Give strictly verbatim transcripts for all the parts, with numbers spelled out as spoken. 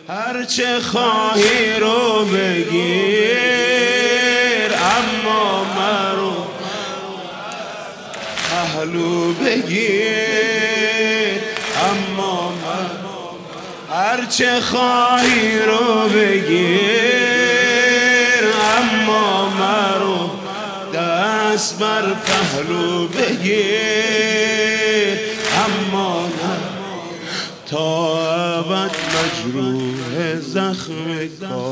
هرچه خواهی رو بگیر، اما مرو پهلو بگیر، اما مرو هرچه خواهی رو بگیر، اما مرو دست بر پهلو بگیر، اما مرو تا ابد مجروح زخم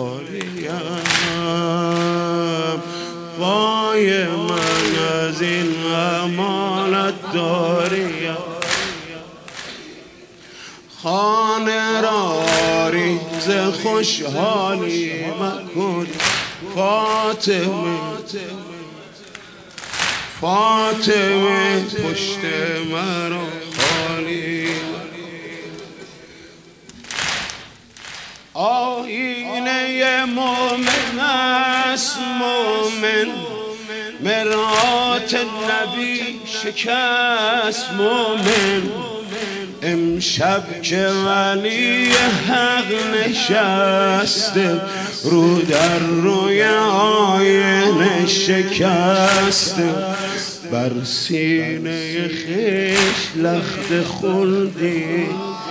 کاریم. وای من از این امانت داریم. خانه را ریز خوشحالی مکن فاطمه، فاطمه پشت مرا خالی. آینه مومن است مومن، مرآت نبی شکست مومن. امشب که ولی حق نشسته، رو در روی آینه شکسته. بر سینه خویش لخت خلدی،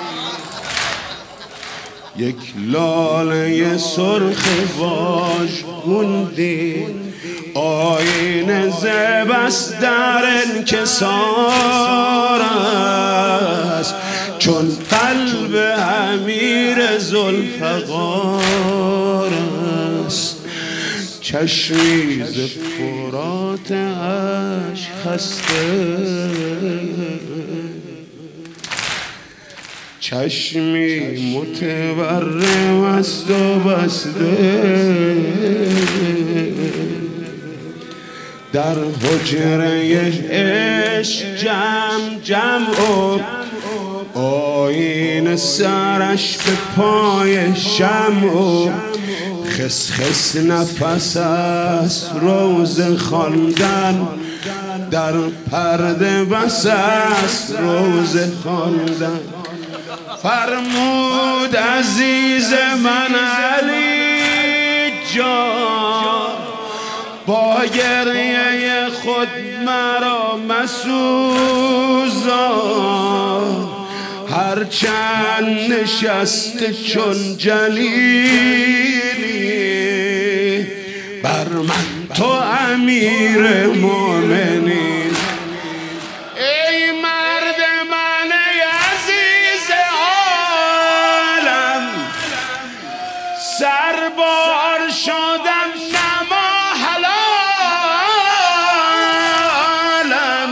یک لاله سرخ واژگوندی. آینه زبست در انکسار است، چون قلب امیر ذوالفقار است. چشمی ز فرات اشک خسته، چشمی متورم است و بسته. در حجره عشق جمع جمع و آینه سرش به پای شمع و خس خس نفس است روز خواندن. در پرده بس است روز خواندن. فرمود عزیز من علی جان، با گریه خود مرا مسوزان. هرچند نشسته چون جلیلی، بر من تو امیر مومنین. سربار شدم نما حلالم،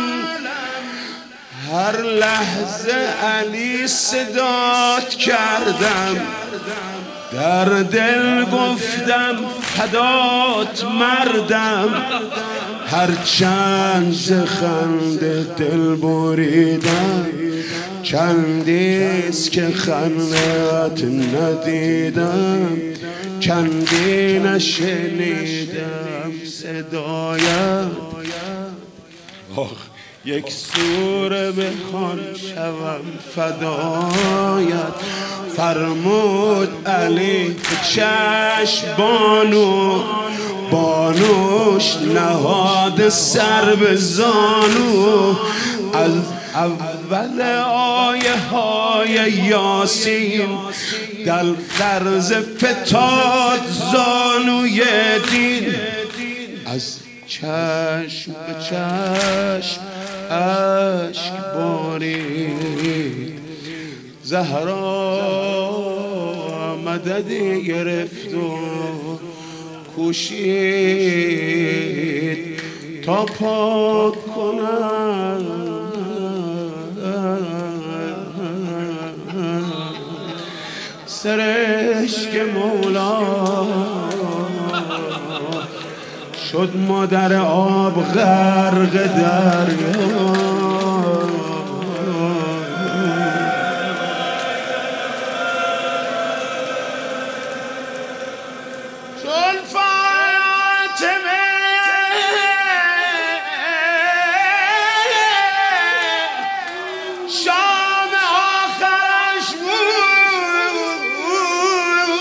هر لحظه علی صدات کردم. در دل گفتم فدات مردم، هرچند ز خنده دل بریدم. چندیست که خنده‌ات ندیدم، چندی نشنیدم صدایت. یک سوره بخوان شوم فدایت. فرمود علی چشم بانو، بانوش نهاد سر به زانو. از اول آیه های یاسین دل درز فتاد زانوی دین. از چشم به چشم اشک بارید، زهرا مددی گرفت و کوشید تا پاک کنم سرشک مولا. شد مادر آب غرق دریا. چون فاطمه شام آخرش بود،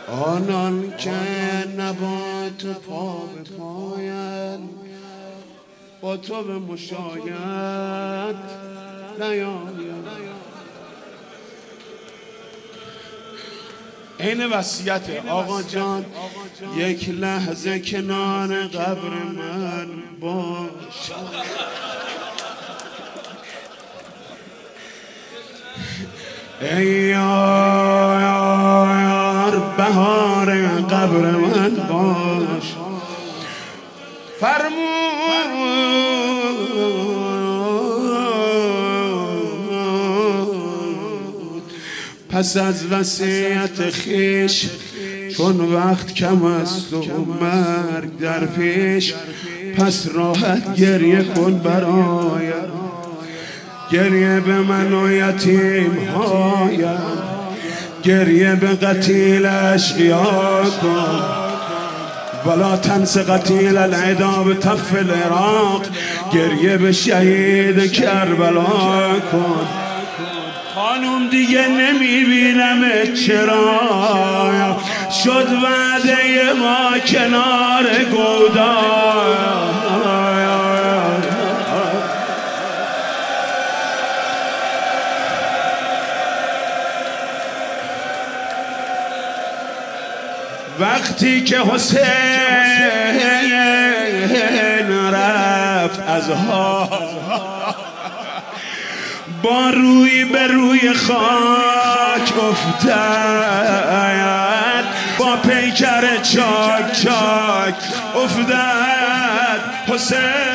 آنان که نبات پا به پایند با تو به مشاید نیاید. این وصیت آقا جان، یک لحظه کنار قبر من باش. ای یار بهار قبر من باش. فرمود پس از وصیت خیش، چون وقت کم است و مرگ در پیش، پس راحت گریه کن برایم، گریه به من و یتیم هایم، گریه به قتیل اشقیا کن، ولا تنس قتیل العدا به تف العراق، گریه به شهید کربلا کن. خانوم دیگه نمیبینم چرا، شد وعده ما کنار گودا. وقتی که حسین رفت از ها، با روی به روی خاک افتاد، با پیکر چاک چاک افتاد حسین.